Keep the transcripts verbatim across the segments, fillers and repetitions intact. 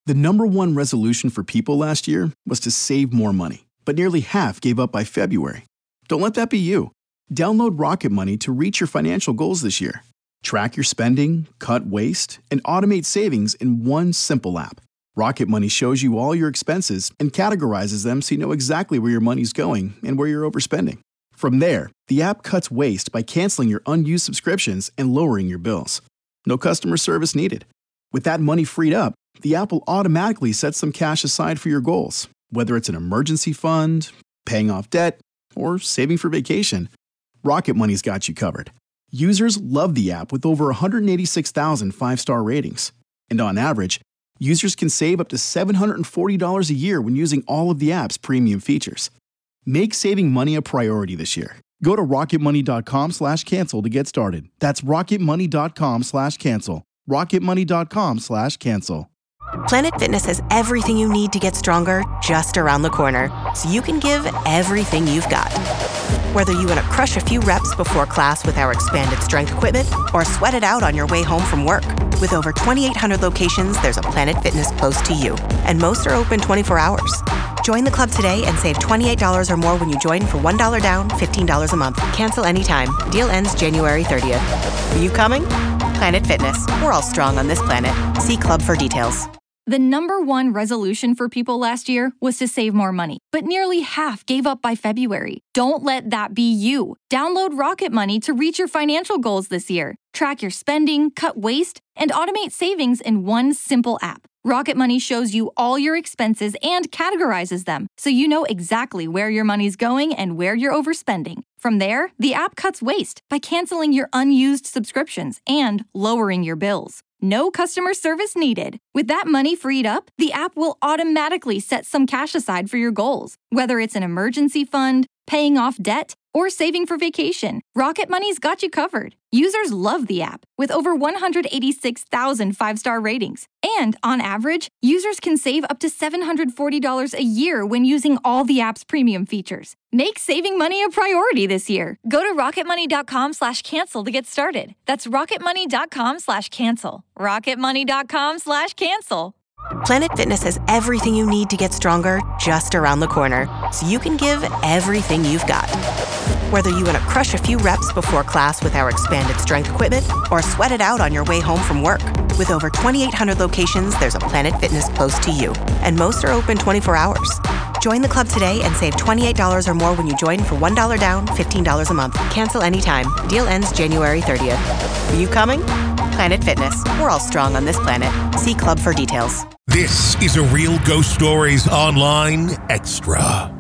The number one resolution for people last year was to save more money, but nearly half gave up by February. Don't let that be you. Download Rocket Money to reach your financial goals this year. Track your spending, cut waste, and automate savings in one simple app. Rocket Money shows you all your expenses and categorizes them so you know exactly where your money's going and where you're overspending. From there, the app cuts waste by canceling your unused subscriptions and lowering your bills. No customer service needed. With that money freed up, the app will automatically set some cash aside for your goals, whether it's an emergency fund, paying off debt, or saving for vacation. Rocket Money's got you covered. Users love the app with over one hundred eighty-six thousand five-star ratings. And on average, users can save up to seven hundred forty dollars a year when using all of the app's premium features. Make saving money a priority this year. Go to rocketmoney.com slash cancel to get started. That's rocketmoney.com slash cancel. rocketmoney.com slash cancel. Planet Fitness has everything you need to get stronger just around the corner, so you can give everything you've got. Whether you want to crush a few reps before class with our expanded strength equipment or sweat it out on your way home from work, with over twenty-eight hundred locations, there's a Planet Fitness close to you, and most are open twenty-four hours. Join the club today and save twenty-eight dollars or more when you join for one dollar down, fifteen dollars a month. Cancel anytime. Deal ends January thirtieth. Are you coming? Planet Fitness. We're all strong on this planet. See club for details. The number one resolution for people last year was to save more money, but nearly half gave up by February. Don't let that be you. Download Rocket Money to reach your financial goals this year. Track your spending, cut waste, and automate savings in one simple app. Rocket Money shows you all your expenses and categorizes them, so you know exactly where your money's going and where you're overspending. From there, the app cuts waste by canceling your unused subscriptions and lowering your bills. No customer service needed. With that money freed up, the app will automatically set some cash aside for your goals, whether it's an emergency fund, paying off debt, or saving for vacation. Rocket Money's got you covered. Users love the app with over one hundred eighty-six thousand five-star ratings. And on average, users can save up to seven hundred forty dollars a year when using all the app's premium features. Make saving money a priority this year. Go to rocketmoney.com slash cancel to get started. That's rocketmoney.com slash cancel. rocketmoney.com slash cancel. Planet Fitness has everything you need to get stronger just around the corner, so you can give everything you've got. Whether you want to crush a few reps before class with our expanded strength equipment or sweat it out on your way home from work, with over twenty-eight hundred locations, there's a Planet Fitness close to you, and most are open twenty-four hours. Join the club today and save twenty-eight dollars or more when you join for one dollar down, fifteen dollars a month. Cancel anytime. Deal ends January thirtieth. Are you coming? Planet Fitness. We're all strong on this planet. See club for details. This is a Real Ghost Stories Online Extra.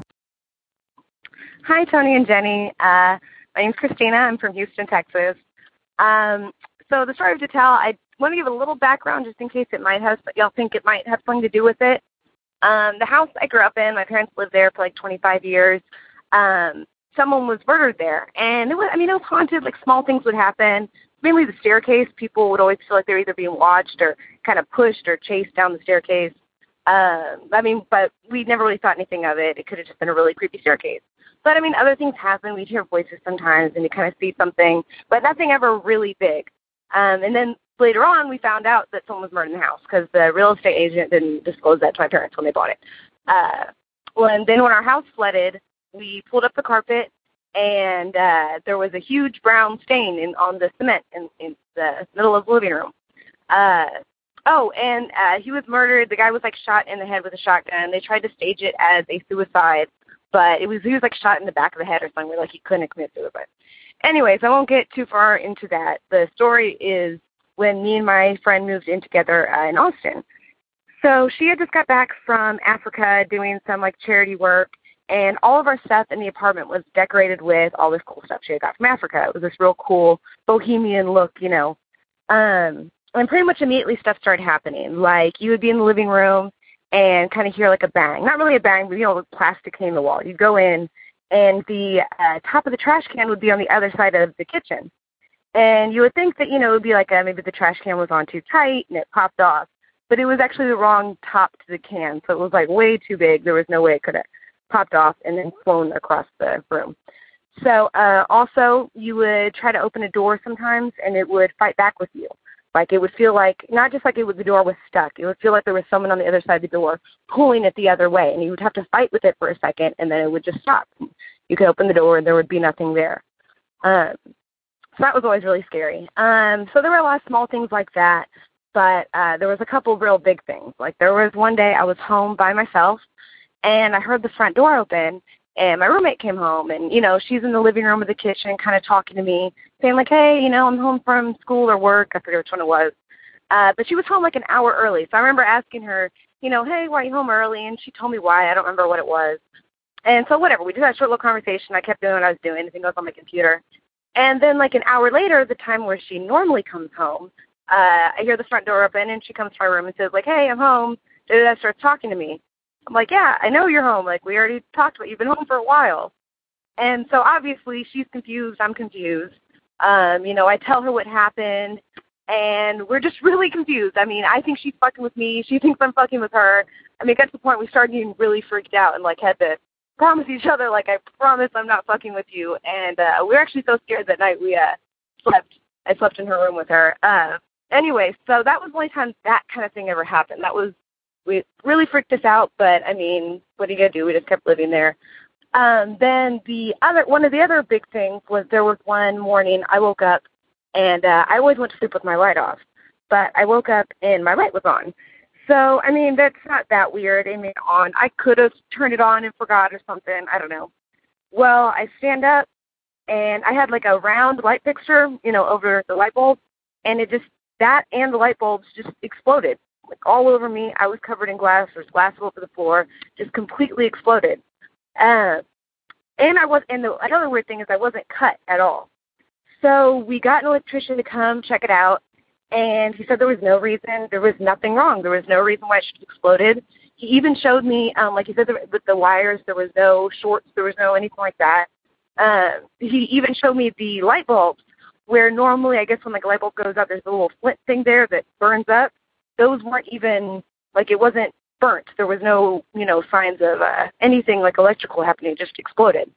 Hi, Tony and Jenny. Uh, my name's Christina. I'm from Houston, Texas. Um, so the story I have to tell, I want to give a little background just in case it might have, y'all think it might have something to do with it. Um, the house I grew up in, my parents lived there for like twenty-five years. Um, someone was murdered there. And it was, I mean, it was haunted. Like small things would happen. Mainly the staircase. People would always feel like they're either being watched or kind of pushed or chased down the staircase. Uh, I mean, but we never really thought anything of it. It could have just been a really creepy staircase. But, I mean, other things happen. We'd hear voices sometimes, and you kind of see something, but nothing ever really big. Um, and then later on, we found out that someone was murdered in the house because the real estate agent didn't disclose that to my parents when they bought it. Uh, well, and then when our house flooded, we pulled up the carpet, and uh, there was a huge brown stain in, on the cement in, in the middle of the living room. Uh, oh, and uh, he was murdered. The guy was, like, shot in the head with a shotgun. They tried to stage it as a suicide, but it was he was, like, shot in the back of the head or something. Like, he couldn't commit suicide. Anyways, I won't get too far into that. The story is when me and my friend moved in together uh, in Austin. So she had just got back from Africa doing some, like, charity work, and all of our stuff in the apartment was decorated with all this cool stuff she had got from Africa. It was this real cool bohemian look, you know. Um, and pretty much immediately stuff started happening. Like, you would be in the living room and kind of hear, like, a bang. Not really a bang, but, you know, plastic hitting the wall. You'd go in, and the uh, top of the trash can would be on the other side of the kitchen. And you would think that, you know, it would be like a, maybe the trash can was on too tight and it popped off. But it was actually the wrong top to the can, so it was, like, way too big. There was no way it could have popped off and then flown across the room. So uh, also, you would try to open a door sometimes, and it would fight back with you. Like it would feel like, not just like it was the door was stuck, it would feel like there was someone on the other side of the door pulling it the other way, and you would have to fight with it for a second, and then it would just stop. You could open the door, and there would be nothing there. Um, so that was always really scary. Um, so there were a lot of small things like that, but uh, there was a couple of real big things. Like there was one day I was home by myself, and I heard the front door open, and my roommate came home, and, you know, she's in the living room or the kitchen kind of talking to me, saying like, hey, you know, I'm home from school or work. I forget which one it was. Uh, but she was home like an hour early. So I remember asking her, you know, hey, why are you home early? And she told me why. I don't remember what it was. And so whatever, we just had a short little conversation. I kept doing what I was doing. Everything goes on my computer. And then like an hour later, the time where she normally comes home, uh, I hear the front door open, and she comes to my room and says like, hey, I'm home. And then starts talking to me. I'm like, yeah, I know you're home. Like, we already talked about it. You've been home for a while. And so obviously she's confused. I'm confused. Um, you know, I tell her what happened, and we're just really confused. I mean, I think she's fucking with me. She thinks I'm fucking with her. I mean, it got to the point we started getting really freaked out and, like, had to promise each other, like, I promise I'm not fucking with you. And uh, we were actually so scared that night we uh, slept. I slept in her room with her. Uh, anyway, so that was the only time that kind of thing ever happened. That was We really freaked us out, but, I mean, what are you going to do? We just kept living there. Um, then the other, one of the other big things was there was one morning I woke up, and uh, I always went to sleep with my light off, but I woke up and my light was on. So, I mean, that's not that weird. I mean, on. I could have turned it on and forgot or something. I don't know. Well, I stand up, and I had like a round light fixture, you know, over the light bulb, and it just, that and the light bulbs just exploded. Like all over me. I was covered in glass. There was glass all over the floor. Just completely exploded. Uh, and I was, and the another weird thing is I wasn't cut at all. So we got an electrician to come check it out, and he said there was no reason, there was nothing wrong. There was no reason why it should have exploded. He even showed me, um, like he said, with the wires, there was no shorts, there was no anything like that. Uh, he even showed me the light bulbs, where normally, I guess when like a light bulb goes up, there's a little flint thing there that burns up. Those weren't even, like, it wasn't burnt. There was no, you know, signs of uh, anything like electrical happening. It just exploded.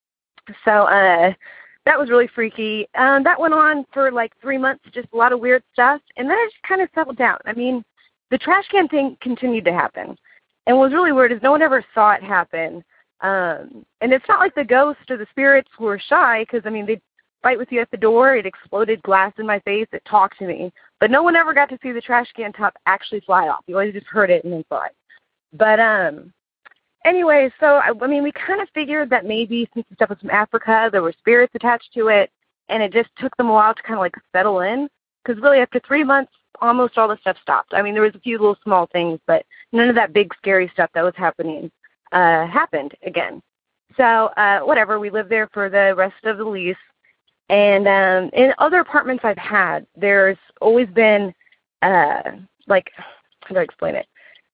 So uh, that was really freaky. Um, that went on for, like, three months, just a lot of weird stuff. And then it just kind of settled down. I mean, the trash can thing continued to happen. And what was really weird is no one ever saw it happen. Um, and it's not like the ghosts or the spirits were shy, because, I mean, they'd fight with you at the door. It exploded glass in my face. It talked to me. But no one ever got to see the trash can top actually fly off. You always just heard it and then saw it. But um, anyway, so, I, I mean, we kind of figured that maybe since the stuff was from Africa, there were spirits attached to it, and it just took them a while to kind of, like, settle in. Because really, after three months, almost all the stuff stopped. I mean, there was a few little small things, but none of that big, scary stuff that was happening uh, happened again. So, uh, whatever, we lived there for the rest of the lease. And um, in other apartments I've had, there's always been, uh, like, how do I explain it?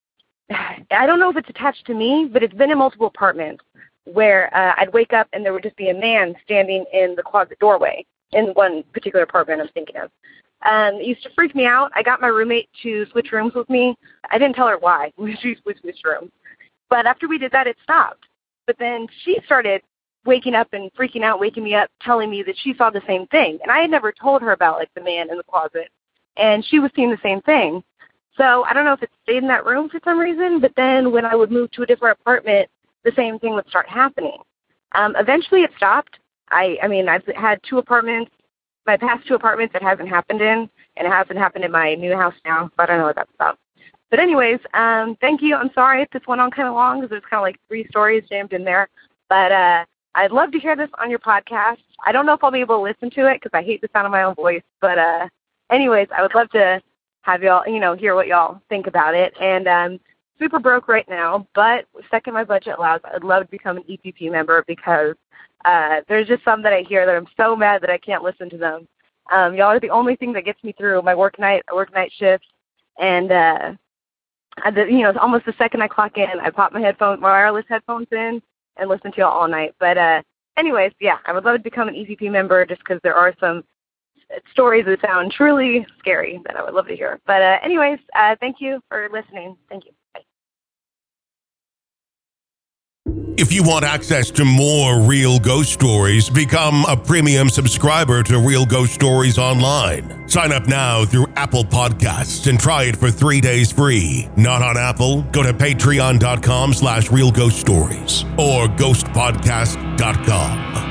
I don't know if it's attached to me, but it's been in multiple apartments where uh, I'd wake up and there would just be a man standing in the closet doorway in one particular apartment I'm thinking of. Um, it used to freak me out. I got my roommate to switch rooms with me. I didn't tell her why. We switched rooms. But after we did that, it stopped. But then she started waking up and freaking out, waking me up, telling me that she saw the same thing. And I had never told her about, like, the man in the closet. And she was seeing the same thing. So I don't know if it stayed in that room for some reason, but then when I would move to a different apartment, the same thing would start happening. Um, eventually it stopped. I, I mean, I've had two apartments, my past two apartments it hasn't happened in, and it hasn't happened in my new house now, so I don't know what that's about. But anyways, um, thank you. I'm sorry if this went on kind of long, because there's kind of like three stories jammed in there. But, uh, I'd love to hear this on your podcast. I don't know if I'll be able to listen to it because I hate the sound of my own voice. But uh, anyways, I would love to have y'all, you know, hear what y'all think about it. And um, super broke right now, but second my budget allows, I'd love to become an E P P member because uh, there's just some that I hear that I'm so mad that I can't listen to them. Um, y'all are the only thing that gets me through my work night, I work night shifts. And, uh, I, you know, almost the second I clock in, I pop my headphones, my wireless headphones in, and listen to y'all all night. But uh, anyways, yeah, I would love to become an E P P member just because there are some stories that sound truly scary that I would love to hear. But uh, anyways, uh, thank you for listening. Thank you. Bye. If you want access to more Real Ghost Stories, become a premium subscriber to Real Ghost Stories Online. Sign up now through Apple Podcasts and try it for three days free. Not on Apple? Go to patreon.com slash Real Ghost Stories or ghost podcast dot com.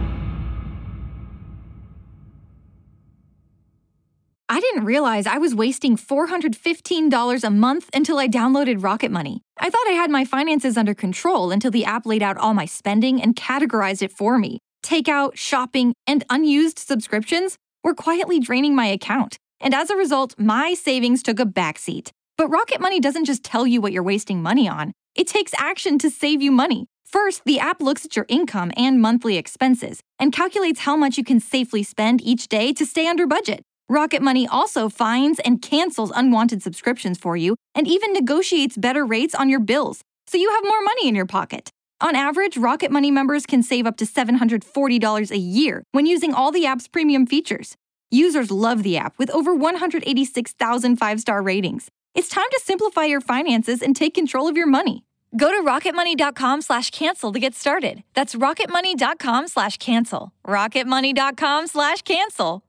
I didn't realize I was wasting four hundred fifteen dollars a month until I downloaded Rocket Money. I thought I had my finances under control until the app laid out all my spending and categorized it for me. Takeout, shopping, and unused subscriptions were quietly draining my account. And as a result, my savings took a backseat. But Rocket Money doesn't just tell you what you're wasting money on. It takes action to save you money. First, the app looks at your income and monthly expenses and calculates how much you can safely spend each day to stay under budget. Rocket Money also finds and cancels unwanted subscriptions for you and even negotiates better rates on your bills, so you have more money in your pocket. On average, Rocket Money members can save up to seven hundred forty dollars a year when using all the app's premium features. Users love the app with over one hundred eighty-six thousand five-star ratings. It's time to simplify your finances and take control of your money. Go to rocketmoney.com slash cancel to get started. That's rocketmoney.com slash cancel. rocketmoney.com slash cancel.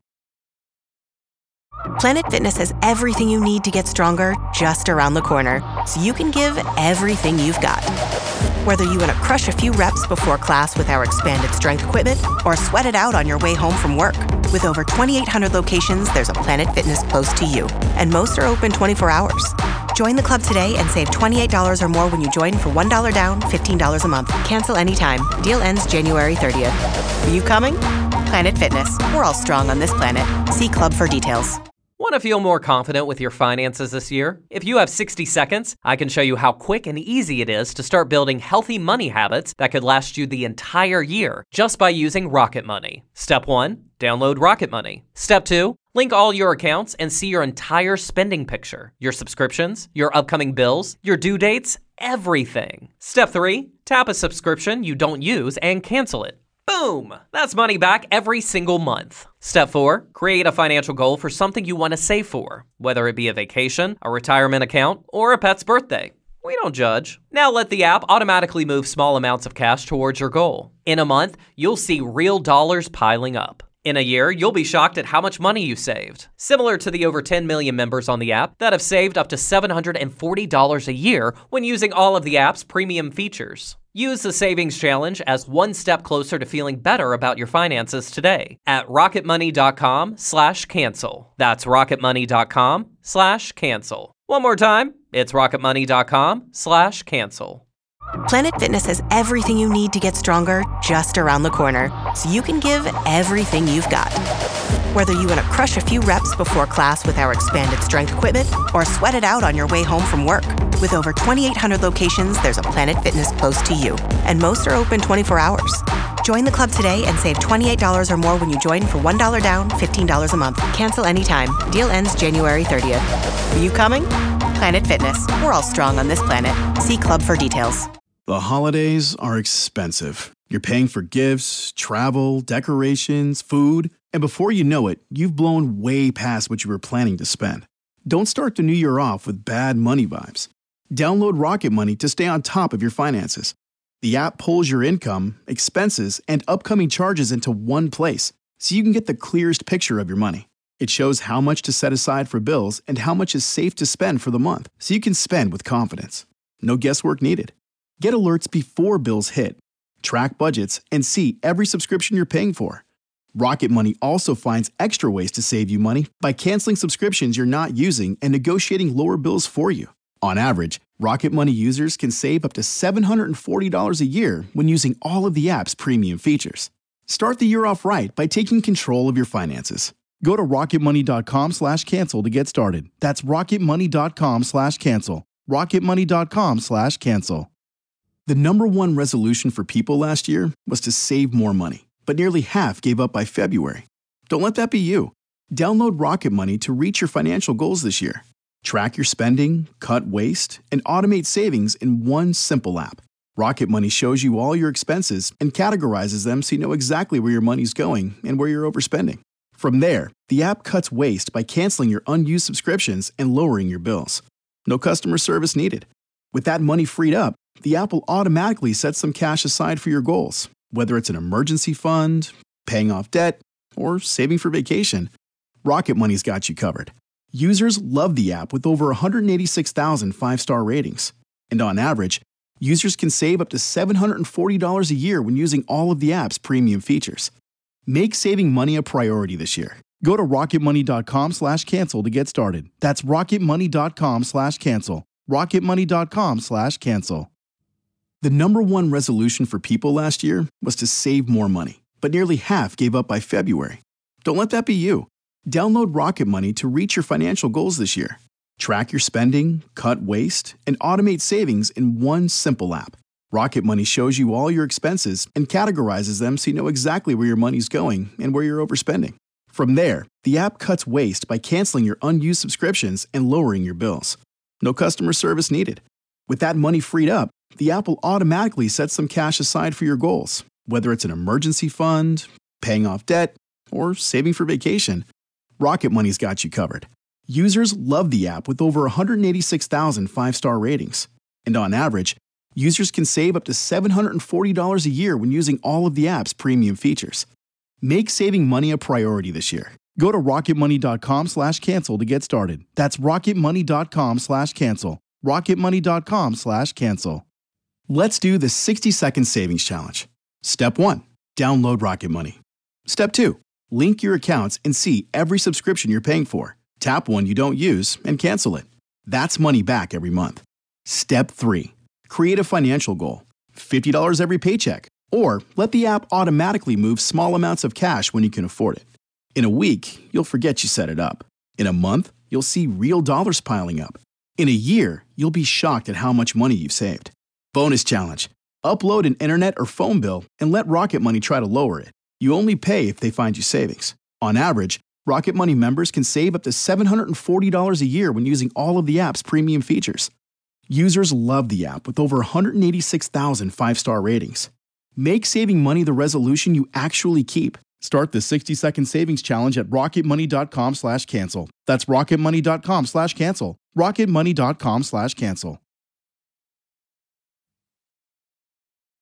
Planet Fitness has everything you need to get stronger just around the corner, so you can give everything you've got. Whether you want to crush a few reps before class with our expanded strength equipment or sweat it out on your way home from work. With over twenty-eight hundred locations, there's a Planet Fitness close to you, and most are open twenty-four hours. Join the club today and save twenty-eight dollars or more when you join for one dollar down, fifteen dollars a month. Cancel anytime. Deal ends January thirtieth. Are you coming? Planet Fitness. We're all strong on this planet. See club for details. Want to feel more confident with your finances this year? If you have sixty seconds, I can show you how quick and easy it is to start building healthy money habits that could last you the entire year just by using Rocket Money. Step one, download Rocket Money. Step two, link all your accounts and see your entire spending picture, your subscriptions, your upcoming bills, your due dates, everything. Step three, tap a subscription you don't use and cancel it. Boom! That's money back every single month. Step four, create a financial goal for something you want to save for, whether it be a vacation, a retirement account, or a pet's birthday. We don't judge. Now let the app automatically move small amounts of cash towards your goal. In a month, you'll see real dollars piling up. In a year, you'll be shocked at how much money you saved. Similar to the over ten million members on the app that have saved up to seven hundred forty dollars a year when using all of the app's premium features. Use the Savings Challenge as one step closer to feeling better about your finances today at rocketmoney.com slash cancel. That's rocketmoney.com slash cancel. One more time, it's rocketmoney.com slash cancel. Planet Fitness has everything you need to get stronger just around the corner, so you can give everything you've got. Whether you want to crush a few reps before class with our expanded strength equipment or sweat it out on your way home from work. With over twenty-eight hundred locations, there's a Planet Fitness close to you, and most are open twenty-four hours. Join the club today and save twenty-eight dollars or more when you join for one dollar down, fifteen dollars a month. Cancel anytime. Deal ends January thirtieth. Are you coming? Planet Fitness. We're all strong on this planet. See club for details. The holidays are expensive. You're paying for gifts, travel, decorations, food, and before you know it, you've blown way past what you were planning to spend. Don't start the new year off with bad money vibes. Download Rocket Money to stay on top of your finances. The app pulls your income, expenses, and upcoming charges into one place, so you can get the clearest picture of your money. It shows how much to set aside for bills and how much is safe to spend for the month, so you can spend with confidence. No guesswork needed. Get alerts before bills hit, track budgets, and see every subscription you're paying for. Rocket Money also finds extra ways to save you money by canceling subscriptions you're not using and negotiating lower bills for you. On average, Rocket Money users can save up to seven hundred forty dollars a year when using all of the app's premium features. Start the year off right by taking control of your finances. Go to rocketmoney.com slash cancel to get started. That's rocketmoney.com slash cancel. rocketmoney.com slash cancel. The number one resolution for people last year was to save more money, but nearly half gave up by February. Don't let that be you. Download Rocket Money to reach your financial goals this year. Track your spending, cut waste, and automate savings in one simple app. Rocket Money shows you all your expenses and categorizes them so you know exactly where your money's going and where you're overspending. From there, the app cuts waste by canceling your unused subscriptions and lowering your bills. No customer service needed. With that money freed up, the app will automatically set some cash aside for your goals, whether it's an emergency fund, paying off debt, or saving for vacation. Rocket Money's got you covered. Users love the app with over one hundred eighty-six thousand five-star ratings. And on average, users can save up to seven hundred forty dollars a year when using all of the app's premium features. Make saving money a priority this year. Go to rocketmoney.com slash cancel to get started. That's rocketmoney.com slash cancel. rocketmoney.com slash cancel. The number one resolution for people last year was to save more money, but nearly half gave up by February. Don't let that be you. Download Rocket Money to reach your financial goals this year. Track your spending, cut waste, and automate savings in one simple app. Rocket Money shows you all your expenses and categorizes them so you know exactly where your money's going and where you're overspending. From there, the app cuts waste by canceling your unused subscriptions and lowering your bills. No customer service needed. With that money freed up, the app will automatically set some cash aside for your goals, whether it's an emergency fund, paying off debt, or saving for vacation. Rocket Money's got you covered. Users love the app with over one hundred eighty-six thousand five-star ratings. And on average, users can save up to seven hundred forty dollars a year when using all of the app's premium features. Make saving money a priority this year. Go to rocketmoney.com slash cancel to get started. That's rocketmoney.com slash cancel. rocketmoney.com slash cancel. Let's do the sixty-second savings challenge. Step one, download Rocket Money. Step two, link your accounts and see every subscription you're paying for. Tap one you don't use and cancel it. That's money back every month. Step three, create a financial goal. fifty dollars every paycheck. Or let the app automatically move small amounts of cash when you can afford it. In a week, you'll forget you set it up. In a month, you'll see real dollars piling up. In a year, you'll be shocked at how much money you've saved. Bonus challenge. Upload an internet or phone bill and let Rocket Money try to lower it. You only pay if they find you savings. On average, Rocket Money members can save up to seven hundred forty dollars a year when using all of the app's premium features. Users love the app with over one hundred eighty-six thousand five-star ratings. Make saving money the resolution you actually keep. Start the sixty-second savings challenge at rocketmoney.com slash cancel. That's rocketmoney.com slash cancel. rocketmoney.com slash cancel.